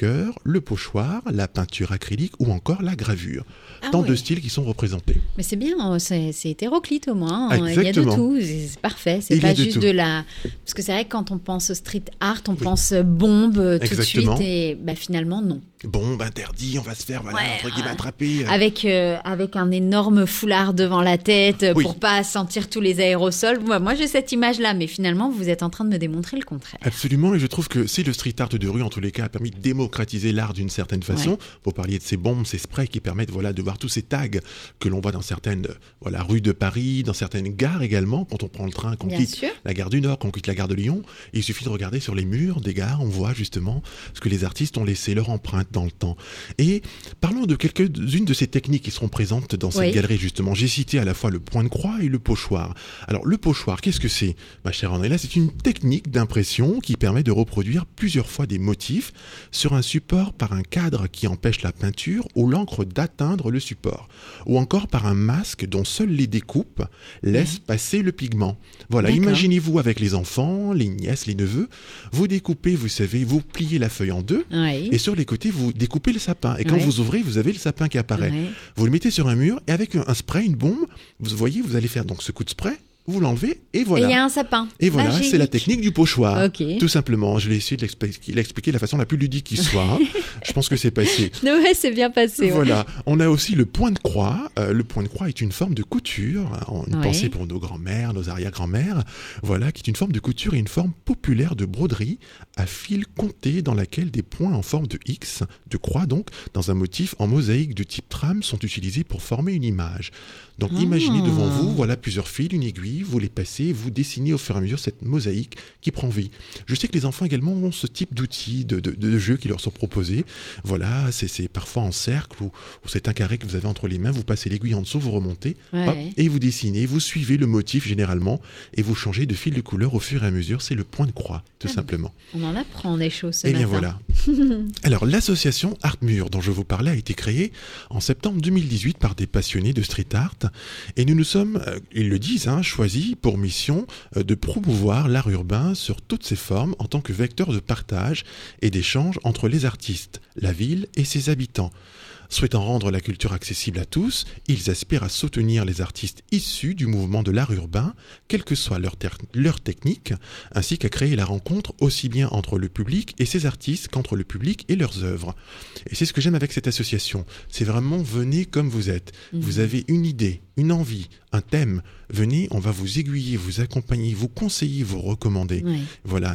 le pochoir, la peinture acrylique ou encore la gravure. Tant de styles qui sont représentés. Mais c'est bien, c'est hétéroclite au moins. Exactement. Il y a de tout, c'est parfait. C'est pas juste de la... Parce que c'est vrai que quand on pense street art, on pense bombe tout de suite et finalement non. Bombe, interdit, on va se faire entre guillemets attraper. Avec un énorme foulard devant la tête pour pas sentir tous les aérosols. Moi j'ai cette image-là, mais finalement vous êtes en train de me démontrer le contraire. Absolument, et je trouve que si le street art de rue en tous les cas a permis de démocratiser l'art d'une certaine façon, vous parliez de ces bombes, ces sprays qui permettent de voir tous ces tags que l'on voit dans certaines rues de Paris, dans certaines gares également, quand on prend le train, qu'on quitte la gare du Nord, qu'on quitte la gare de Lyon, il suffit de regarder sur les murs des gares, on voit justement ce que les artistes ont laissé leur empreinte dans le temps. Et parlons de quelques-unes de ces techniques qui seront présentes dans cette galerie justement. J'ai cité à la fois le point de croix et le pochoir. Alors le pochoir, qu'est-ce que c'est, ma chère Andréla? C'est une technique d'impression qui permet de reproduire plusieurs fois des motifs sur un support par un cadre qui empêche la peinture ou l'encre d'atteindre le support, ou encore par un masque dont seules les découpes laissent passer le pigment. Voilà, imaginez-vous avec les enfants, les nièces, les neveux, vous découpez, vous savez, vous pliez la feuille en deux, et sur les côtés, vous découpez le sapin. Et quand vous ouvrez, vous avez le sapin qui apparaît. Vous le mettez sur un mur, et avec un spray, une bombe, vous voyez, vous allez faire donc ce coup de spray, vous l'enlevez, et voilà. Et il y a un sapin. Et voilà, magique. C'est la technique du pochoir. Tout simplement. Je l'ai essayé de l'expliquer de la façon la plus ludique qui soit. Je pense que c'est passé. Ouais, c'est bien passé. Voilà. On a aussi le point de croix. Le point de croix est une forme de couture. Une pensée pour nos grands-mères, nos arrière-grands-mères. Voilà, qui est une forme de couture et une forme populaire de broderie à fil compté dans laquelle des points en forme de X, de croix donc, dans un motif en mosaïque de type trame sont utilisés pour former une image. Donc imaginez devant vous, voilà plusieurs fils, une aiguille, vous les passez, vous dessinez au fur et à mesure cette mosaïque qui prend vie. Je sais que les enfants également ont ce type d'outils, de jeux qui leur sont proposés. Voilà, c'est parfois en cercle ou c'est un carré que vous avez entre les mains, vous passez l'aiguille en dessous, vous remontez, hop, et vous dessinez, vous suivez le motif généralement et vous changez de fil de couleur au fur et à mesure. C'est le point de croix, tout simplement. On en apprend des choses ce matin. Eh bien voilà. Alors l'association Art Mur dont je vous parlais a été créée en septembre 2018 par des passionnés de street art. Et nous nous sommes, ils le disent, choisis pour mission de promouvoir l'art urbain sur toutes ses formes en tant que vecteur de partage et d'échange entre les artistes, la ville et ses habitants. Souhaitant rendre la culture accessible à tous, ils aspirent à soutenir les artistes issus du mouvement de l'art urbain, quelle que soit leur technique, ainsi qu'à créer la rencontre aussi bien entre le public et ses artistes qu'entre le public et leurs œuvres. Et c'est ce que j'aime avec cette association, c'est vraiment venez comme vous êtes. Vous avez une idée, une envie, un thème, venez, on va vous aiguiller, vous accompagner, vous conseiller, vous recommander. Voilà,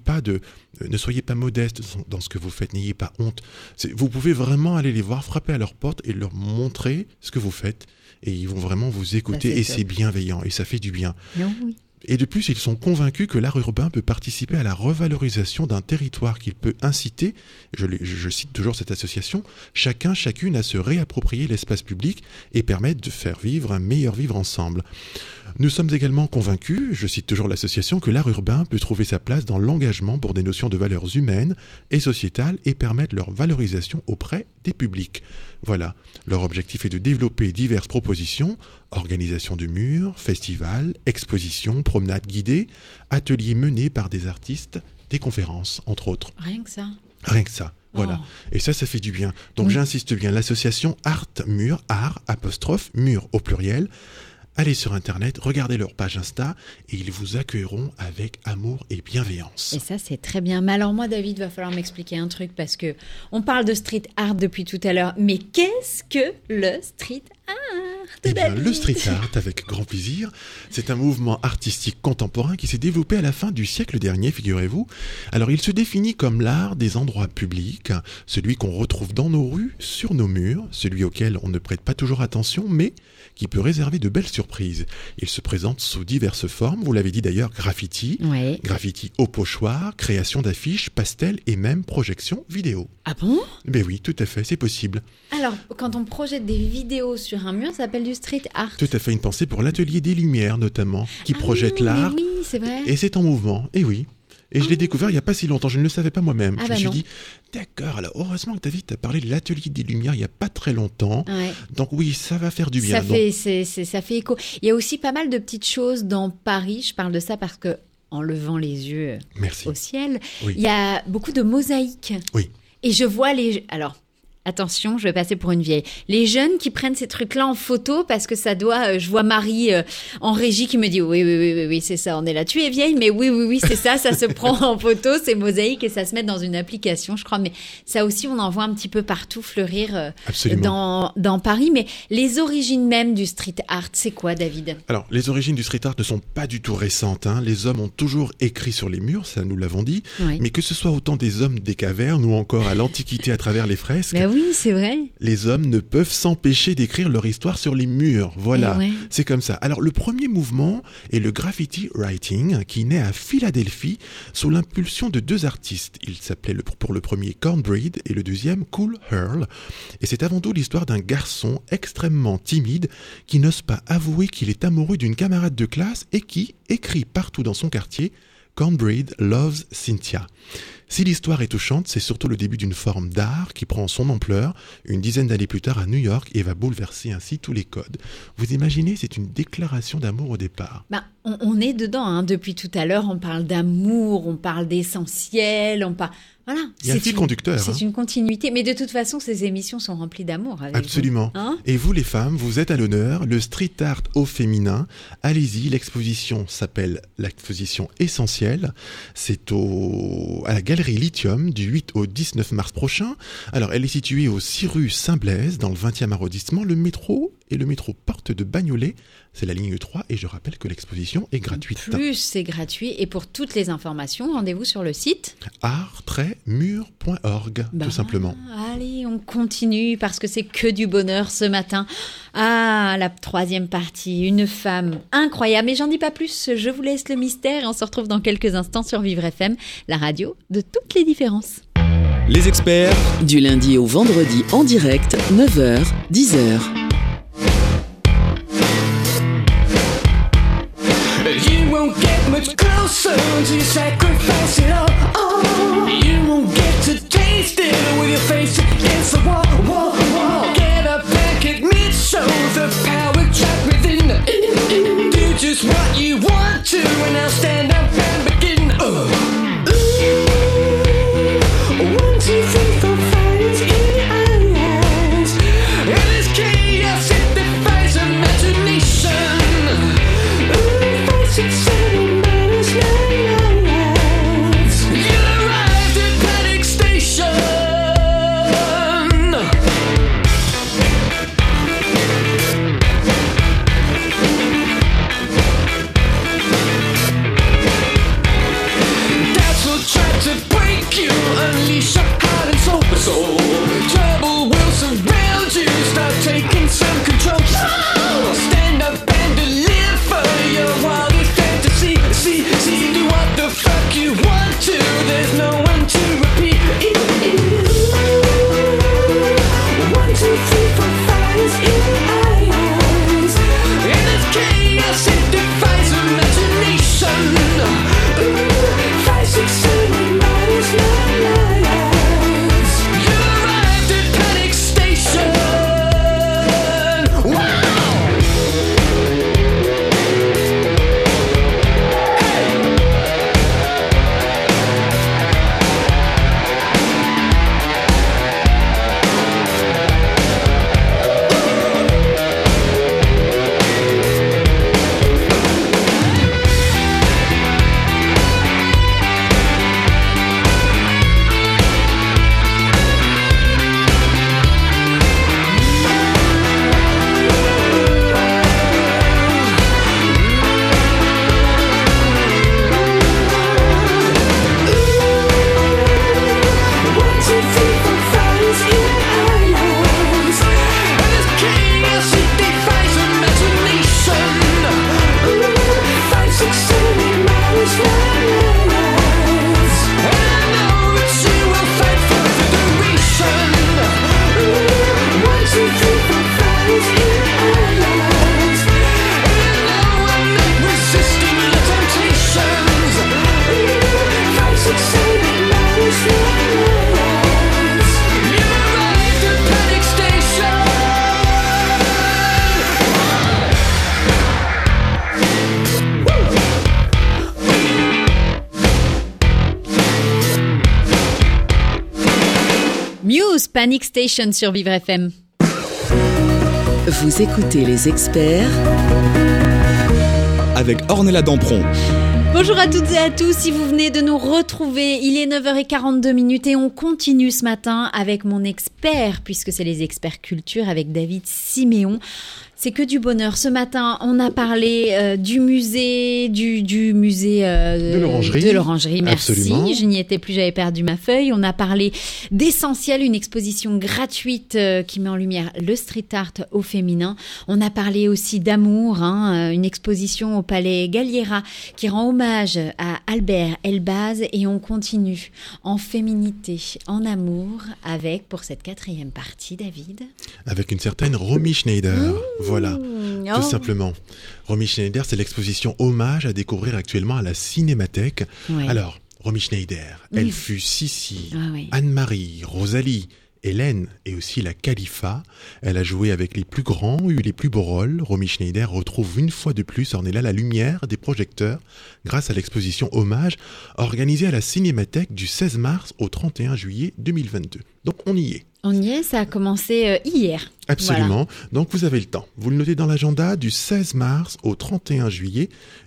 ne soyez pas modeste dans ce que vous faites, n'ayez pas honte. Vous pouvez vraiment aller les voir, frapper à leur porte et leur montrer ce que vous faites. Et ils vont vraiment vous écouter et c'est bienveillant et ça fait du bien. Oui. Et de plus, ils sont convaincus que l'art urbain peut participer à la revalorisation d'un territoire, qu'il peut inciter, je cite toujours cette association, chacun, chacune à se réapproprier l'espace public et permettre de faire vivre un meilleur vivre ensemble. Nous sommes également convaincus, je cite toujours l'association, que l'art urbain peut trouver sa place dans l'engagement pour des notions de valeurs humaines et sociétales et permettre leur valorisation auprès des publics. Voilà, leur objectif est de développer diverses propositions, organisation de murs, festivals, expositions, promenades guidées, ateliers menés par des artistes, des conférences, entre autres. Rien que ça. Rien que ça. Voilà. Et ça fait du bien. Donc j'insiste bien, l'association Art Mur, mur au pluriel. Allez sur Internet, regardez leur page Insta et ils vous accueilleront avec amour et bienveillance. Et ça, c'est très bien. Mais alors moi, David, va falloir m'expliquer un truc parce que on parle de street art depuis tout à l'heure. Mais qu'est-ce que le street art? Le street art, avec grand plaisir, c'est un mouvement artistique contemporain qui s'est développé à la fin du siècle dernier, figurez-vous. Alors, il se définit comme l'art des endroits publics, celui qu'on retrouve dans nos rues, sur nos murs, celui auquel on ne prête pas toujours attention, mais qui peut réserver de belles surprises. Il se présente sous diverses formes, vous l'avez dit d'ailleurs, graffiti, graffiti au pochoir, création d'affiches, pastels et même projection vidéo. Ah bon? Ben oui, tout à fait, c'est possible. Alors, quand on projette des vidéos sur un mur, ça s'appelle du street art. Tout à fait, une pensée pour l'atelier des Lumières notamment, qui projette l'art. Oui, c'est vrai. Et c'est en mouvement, et oui. Et je l'ai découvert il n'y a pas si longtemps, je ne le savais pas moi-même. Je me suis dit, d'accord, alors heureusement que David t'a parlé de l'atelier des Lumières il n'y a pas très longtemps. Donc oui, ça va faire du bien. Ça fait écho. Il y a aussi pas mal de petites choses dans Paris, je parle de ça parce que en levant les yeux au ciel, il y a beaucoup de mosaïques. Oui. Et je vois alors, attention, je vais passer pour une vieille. Les jeunes qui prennent ces trucs-là en photo parce que ça doit... je vois Marie en régie qui me dit oui, c'est ça, on est là. Tu es vieille, mais oui, c'est ça se prend en photo, c'est mosaïque et ça se met dans une application, je crois. Mais ça aussi, on en voit un petit peu partout fleurir dans Paris. Mais les origines même du street art, c'est quoi, David ? Alors, les origines du street art ne sont pas du tout récentes. Les hommes ont toujours écrit sur les murs, ça nous l'avons dit. Oui. Mais que ce soit autant des hommes des cavernes ou encore à l'Antiquité à travers les fresques... Oui, c'est vrai. Les hommes ne peuvent s'empêcher d'écrire leur histoire sur les murs. Voilà, c'est comme ça. Alors, le premier mouvement est le graffiti writing, qui naît à Philadelphie sous l'impulsion de 2 artistes. Il s'appelait pour le premier Cornbread et le deuxième Cool Earl. Et c'est avant tout l'histoire d'un garçon extrêmement timide qui n'ose pas avouer qu'il est amoureux d'une camarade de classe et qui écrit partout dans son quartier « Cornbread loves Cynthia ». Si l'histoire est touchante, c'est surtout le début d'une forme d'art qui prend son ampleur une dizaine d'années plus tard à New York et va bouleverser ainsi tous les codes. Vous imaginez, c'est une déclaration d'amour au départ. On est dedans, depuis tout à l'heure, on parle d'amour, on parle d'essentiel, on parle... Voilà. Il y a un fil conducteur. C'est une continuité. Mais de toute façon, ces émissions sont remplies d'amour. Absolument. Et vous, les femmes, vous êtes à l'honneur. Le street art au féminin. Allez-y, l'exposition s'appelle l'exposition Essentielle. C'est à la Galerie Lithium du 8 au 19 mars prochain. Alors, elle est située au 6 rue Saint-Blaise, dans le 20e arrondissement. Le métro Porte de Bagnolet, c'est la ligne 3 et je rappelle que l'exposition est gratuite. Plus c'est gratuit et pour toutes les informations, rendez-vous sur le site art-mur.org, tout simplement. Allez, on continue parce que c'est que du bonheur ce matin. Ah, la 3e partie, une femme incroyable. Mais j'en dis pas plus, je vous laisse le mystère et on se retrouve dans quelques instants sur Vivre FM, la radio de toutes les différences. Les experts, du lundi au vendredi en direct, 9h, 10h. You won't get much closer until you sacrifice it all. Oh, you won't get to taste it with your face against the wall. Get up and admit, show the power trapped within. Do just what you want to, and now stand up and begin. 1, 2, 3, 4, 5 is in your eyes. And this chaos, it defies imagination. 6, 7, minus 9 lives. You arrived at Panic Station. Doubts will try to break you, unleash your heart and soul. Trouble will surround you, start taking some control. Stand up and deliver your wildest fantasy. See, do what the fuck you want to. There's no one to repeat. 1, 2, 3, 4, 5 is in your eyes. And this chaos, it defies imagination. 5, 6, 7, minus 9 lives. You arrived at Panic Station. Wow! Muse, Panic Station sur Vivre FM. Vous écoutez Les Experts avec Ornella Dampron. Bonjour à toutes et à tous, si vous venez de nous retrouver, il est 9h42 et on continue ce matin avec mon expert, puisque c'est les experts culture avec David Siméon. C'est que du bonheur. Ce matin, on a parlé du musée, du musée de l'Orangerie. De l'Orangerie, merci. Absolument. Je n'y étais plus, j'avais perdu ma feuille. On a parlé d'Essentiel, une exposition gratuite qui met en lumière le street art au féminin. On a parlé aussi d'Amour, une exposition au Palais Galliera qui rend hommage à Albert Elbaz. Et on continue en féminité, en amour, avec, pour cette 4e partie, David. Avec une certaine Romy Schneider. Voilà, Oh. tout simplement. Romy Schneider, c'est l'exposition hommage à découvrir actuellement à la Cinémathèque. Ouais. Alors, Romy Schneider, elle fut Sissi, oui. Anne-Marie, Rosalie, Hélène et aussi la Khalifa. Elle a joué avec les plus grands, eu les plus beaux rôles. Romy Schneider retrouve une fois de plus, Ornella, la lumière des projecteurs grâce à l'exposition hommage organisée à la Cinémathèque du 16 mars au 31 juillet 2022. Donc on y est. On y est, ça a commencé hier. Absolument. Donc vous avez le temps. Vous le notez dans l'agenda du 16 mars au 31 juillet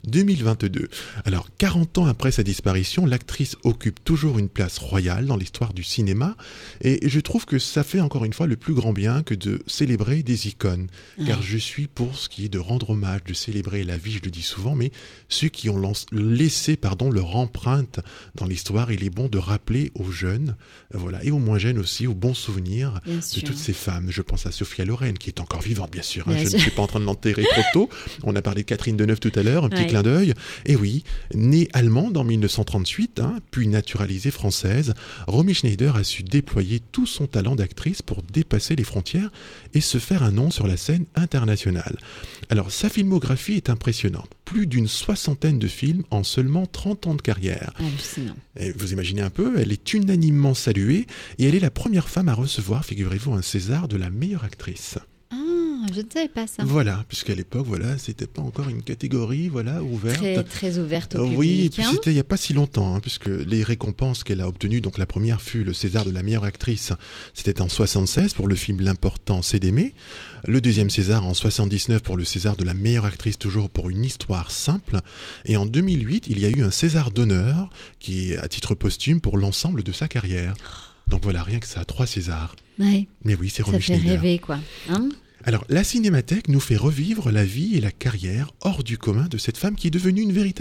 2022. Alors 40 ans après sa disparition, l'actrice occupe toujours une place royale dans l'histoire du cinéma et je trouve que ça fait encore une fois le plus grand bien que de célébrer des icônes. Car je suis pour ce qui est de rendre hommage, de célébrer la vie, je le dis souvent, mais ceux qui ont laissé leur empreinte dans l'histoire, il est bon de rappeler aux jeunes, voilà, et aux moins jeunes aussi, aux bons souvenirs Bien de sûr. toutes ces femmes. Je pense à Sophia Loren, qui est encore vivante, bien sûr. Bien Je sûr. ne suis pas en train de l'enterrer trop tôt. On a parlé de Catherine Deneuve tout à l'heure, un petit Ouais. clin d'œil. Et oui, née allemande en 1938, puis naturalisée française, Romy Schneider a su déployer tout son talent d'actrice pour dépasser les frontières et se faire un nom sur la scène internationale. Alors, sa filmographie est impressionnante. Plus d'une 60aine de films en seulement 30 ans de carrière. Hallucinant. Et vous imaginez un peu, elle est unanimement saluée et elle est la première femme à recevoir, figurez-vous, un César de la meilleure actrice. Ah, je ne savais pas ça. Voilà, puisqu'à l'époque, c'était pas encore une catégorie, ouverte. Très, très ouverte au public. Oui, et puis c'était il n'y a pas si longtemps, puisque les récompenses qu'elle a obtenues, donc la première fut le César de la meilleure actrice, c'était en 76 pour le film L'important c'est d'aimer, le deuxième César en 79 pour le César de la meilleure actrice, toujours pour une histoire simple, et en 2008, il y a eu un César d'honneur, qui est à titre posthume pour l'ensemble de sa carrière. Donc voilà, rien que ça, 3 Césars. Ouais, Mais oui, c'est ça Romy fait Schneider. rêver, quoi. Alors, la Cinémathèque nous fait revivre la vie et la carrière hors du commun de cette femme qui est devenue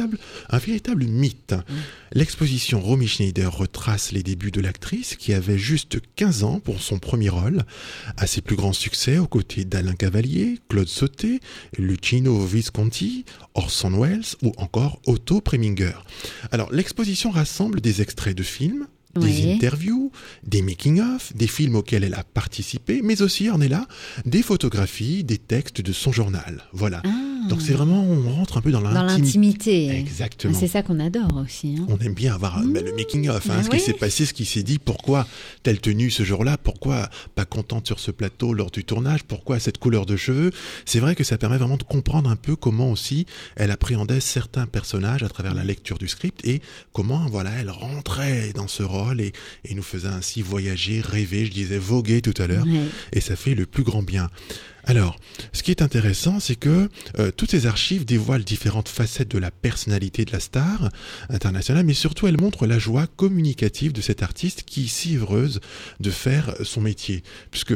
un véritable mythe. L'exposition Romy Schneider retrace les débuts de l'actrice qui avait juste 15 ans pour son premier rôle, à ses plus grands succès aux côtés d'Alain Cavalier, Claude Sautet, Luchino Visconti, Orson Welles ou encore Otto Preminger. Alors, l'exposition rassemble des extraits de films, des Oui. interviews, des making-of, des films auxquels elle a participé, mais aussi, Ornella, des photographies, des textes de son journal. Voilà. Donc c'est vraiment, on rentre un peu dans l'intimité. Exactement. Ah, c'est ça qu'on adore aussi. On aime bien avoir le making-of, ce oui. qui s'est passé, ce qui s'est dit, pourquoi telle tenue ce jour-là, pourquoi pas contente sur ce plateau lors du tournage, pourquoi cette couleur de cheveux. C'est vrai que ça permet vraiment de comprendre un peu comment aussi elle appréhendait certains personnages à travers la lecture du script et comment elle rentrait dans ce rôle et nous faisait ainsi voyager, rêver, je disais voguer tout à l'heure, et ça fait le plus grand bien. Alors, ce qui est intéressant, c'est que toutes ces archives dévoilent différentes facettes de la personnalité de la star internationale, mais surtout elles montrent la joie communicative de cette artiste qui est si heureuse de faire son métier. Puisque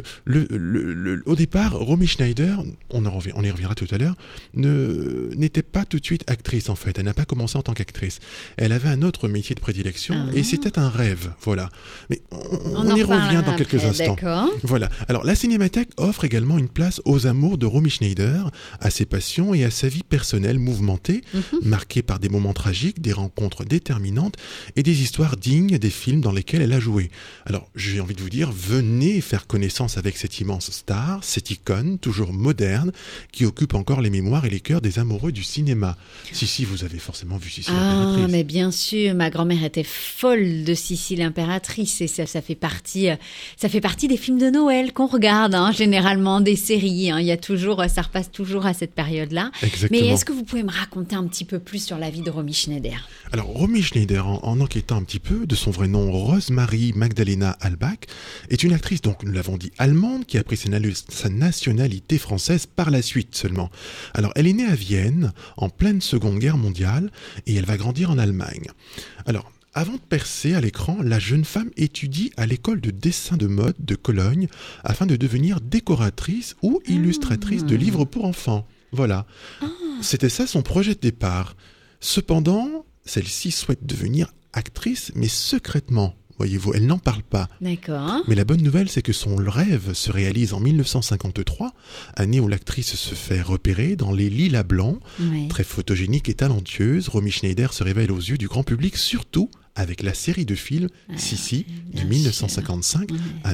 au départ, Romy Schneider, on y reviendra tout à l'heure, n'était pas tout de suite actrice en fait. Elle n'a pas commencé en tant qu'actrice. Elle avait un autre métier de prédilection et c'était un rêve, voilà. Mais on y revient dans quelques instants. D'accord. Voilà. Alors, la Cinémathèque offre également une place aux amours de Romy Schneider, à ses passions et à sa vie personnelle mouvementée, marquée par des moments tragiques, des rencontres déterminantes et des histoires dignes des films dans lesquels elle a joué. Alors, j'ai envie de vous dire, venez faire connaissance avec cette immense star, cette icône, toujours moderne, qui occupe encore les mémoires et les cœurs des amoureux du cinéma. Si, vous avez forcément vu Sissi l'impératrice. Mais bien sûr, ma grand-mère était folle de Sissi l'impératrice et ça fait partie des films de Noël qu'on regarde, généralement, des séries gris. Il y a toujours, ça repasse toujours à cette période-là. Exactement. Mais est-ce que vous pouvez me raconter un petit peu plus sur la vie de Romy Schneider? Alors, Romy Schneider, en enquêtant un petit peu de son vrai nom, Rosemarie Magdalena Halbach, est une actrice, donc nous l'avons dit, allemande, qui a pris sa nationalité française par la suite seulement. Alors, elle est née à Vienne, en pleine Seconde Guerre mondiale, et elle va grandir en Allemagne. Alors, avant de percer à l'écran, la jeune femme étudie à l'école de dessin de mode de Cologne afin de devenir décoratrice ou illustratrice de livres pour enfants. Voilà. C'était ça son projet de départ. Cependant, celle-ci souhaite devenir actrice, mais secrètement. Voyez-vous, elle n'en parle pas. D'accord. Mais la bonne nouvelle, c'est que son rêve se réalise en 1953, année où l'actrice se fait repérer dans Les Lilas Blancs. Ouais. Très photogénique et talentueuse, Romy Schneider se révèle aux yeux du grand public, surtout avec la série de films Sissi de 1955 à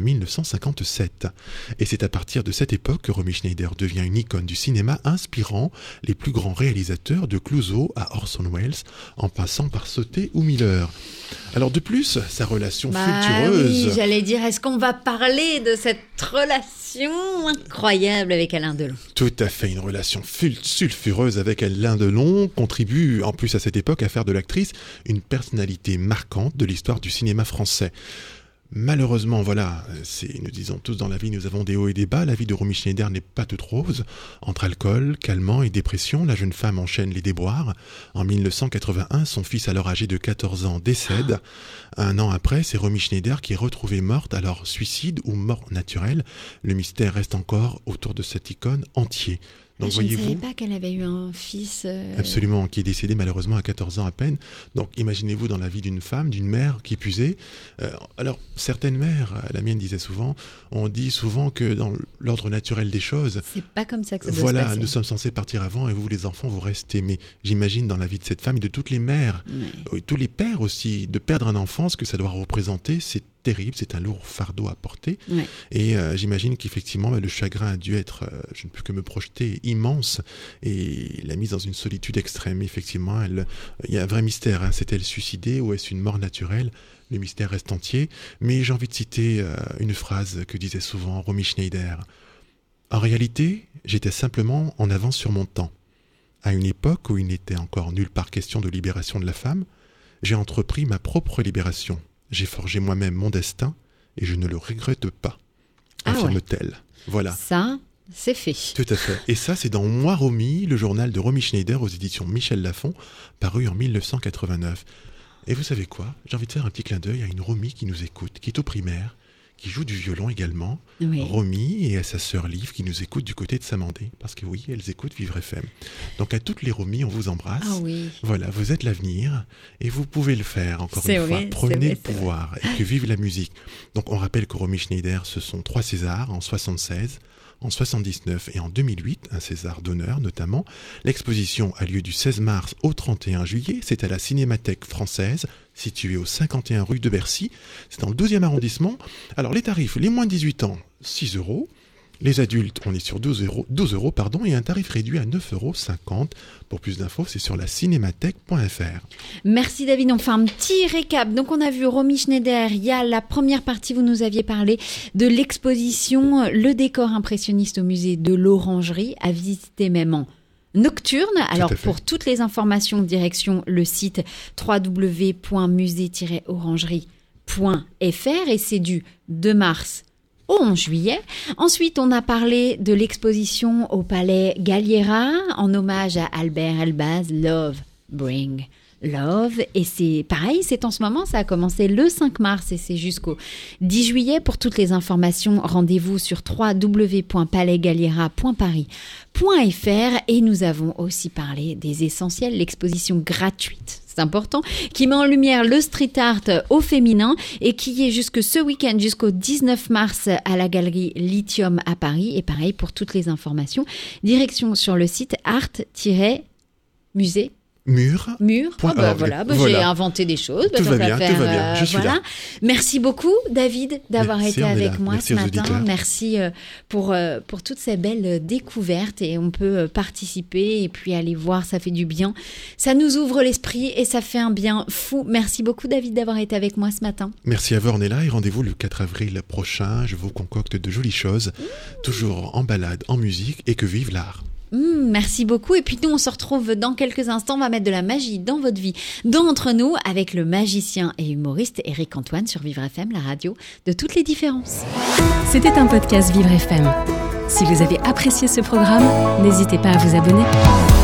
1957. Et c'est à partir de cette époque que Romy Schneider devient une icône du cinéma, inspirant les plus grands réalisateurs de Clouseau à Orson Welles, en passant par Sauté ou Miller. Alors de plus, sa relation fulgureuse... Oui, j'allais dire, est-ce qu'on va parler de cette relation incroyable avec Alain Delon? Tout à fait, une relation sulfureuse avec Alain Delon contribue en plus à cette époque à faire de l'actrice une personnalité marquante de l'histoire du cinéma français. Malheureusement, voilà, nous disons tous dans la vie, nous avons des hauts et des bas. La vie de Romy Schneider n'est pas toute rose. Entre alcool, calmant et dépression, la jeune femme enchaîne les déboires. En 1981, son fils, alors âgé de 14 ans, décède. Un an après, c'est Romy Schneider qui est retrouvée morte, alors suicide ou mort naturelle. Le mystère reste encore autour de cette icône entier. Donc, je ne savais pas qu'elle avait eu un fils... Absolument, qui est décédé malheureusement à 14 ans à peine. Donc imaginez-vous dans la vie d'une femme, d'une mère qui plus est. Alors certaines mères, la mienne disait souvent, on dit souvent que dans l'ordre naturel des choses... C'est pas comme ça que ça doit se voilà, passer. nous sommes censés partir avant et vous les enfants, vous restez. Mais j'imagine dans la vie de cette femme et de toutes les mères, et tous les pères aussi, de perdre un enfant, ce que ça doit représenter, c'est terrible, c'est un lourd fardeau à porter. Ouais. Et j'imagine qu'effectivement, le chagrin a dû être, je ne peux que me projeter, immense, et l'a mise dans une solitude extrême. Effectivement, il y a un vrai mystère. S'est-elle suicidée ou est-ce une mort naturelle? Le mystère reste entier. Mais j'ai envie de citer une phrase que disait souvent Romy Schneider. En réalité, j'étais simplement en avance sur mon temps. À une époque où il n'était encore nulle part question de libération de la femme, j'ai entrepris ma propre libération. J'ai forgé moi-même mon destin et je ne le regrette pas. Affirme-t-elle. Voilà. Ça, c'est fait. Tout à fait. Et ça, c'est dans Moi Romy, le journal de Romy Schneider aux éditions Michel Lafon, paru en 1989. Et vous savez quoi? J'ai envie de faire un petit clin d'œil à une Romy qui nous écoute, qui est au primaire, qui joue du violon également. Oui. Romy et à sa sœur Liv qui nous écoutent du côté de Samandé. Parce que oui, elles écoutent Vivre FM. Donc à toutes les Romy, on vous embrasse. Ah oui. Voilà, vous êtes l'avenir et vous pouvez le faire encore C'est une vrai, fois. Prenez c'est le vrai, c'est pouvoir et que vive la musique. Donc on rappelle que Romy Schneider, ce sont 3 Césars en 76, en 79 et en 2008, un César d'honneur notamment. L'exposition a lieu du 16 mars au 31 juillet. C'est à la Cinémathèque française, située au 51 rue de Bercy. C'est dans le 12e arrondissement. Alors les tarifs, les moins de 18 ans, 6 €. Les adultes, on est sur 12 euros, et un tarif réduit à 9,50 €. Pour plus d'infos, c'est sur la cinémathèque.fr. Merci David, on fait un petit récap. Donc on a vu Romy Schneider, il y a la première partie, vous nous aviez parlé de l'exposition Le décor impressionniste au musée de l'Orangerie, à visiter même en nocturne. Alors pour toutes les informations, direction le site www.musée-orangerie.fr et c'est du 2 mars au 11 juillet. Ensuite, on a parlé de l'exposition au Palais Galliera en hommage à Albert Elbaz, Love, Bring Love. Et c'est pareil, c'est en ce moment, ça a commencé le 5 mars et c'est jusqu'au 10 juillet. Pour toutes les informations, rendez-vous sur www.palaisgalliera.paris.fr et nous avons aussi parlé des Essentiels, l'exposition gratuite. C'est important, qui met en lumière le street art au féminin et qui est jusque ce week-end, jusqu'au 19 mars à la galerie Lithium à Paris. Et pareil, pour toutes les informations, direction sur le site art-musée Mur. Voilà. J'ai inventé des choses. Tout va bien. Je suis là. Merci beaucoup, David, d'avoir été avec moi Merci ce matin. auditeurs. Merci pour toutes ces belles découvertes. Et on peut participer et puis aller voir, ça fait du bien. Ça nous ouvre l'esprit et ça fait un bien fou. Merci beaucoup, David, d'avoir été avec moi ce matin. Merci à vous, Ornella, et rendez-vous le 4 avril prochain. Je vous concocte de jolies choses, toujours en balade, en musique, et que vive l'art. Merci beaucoup. Et puis nous, on se retrouve dans quelques instants. On va mettre de la magie dans votre vie, d'entre nous, avec le magicien et humoriste Éric Antoine sur Vivre FM, la radio de toutes les différences. C'était un podcast Vivre FM. Si vous avez apprécié ce programme, n'hésitez pas à vous abonner.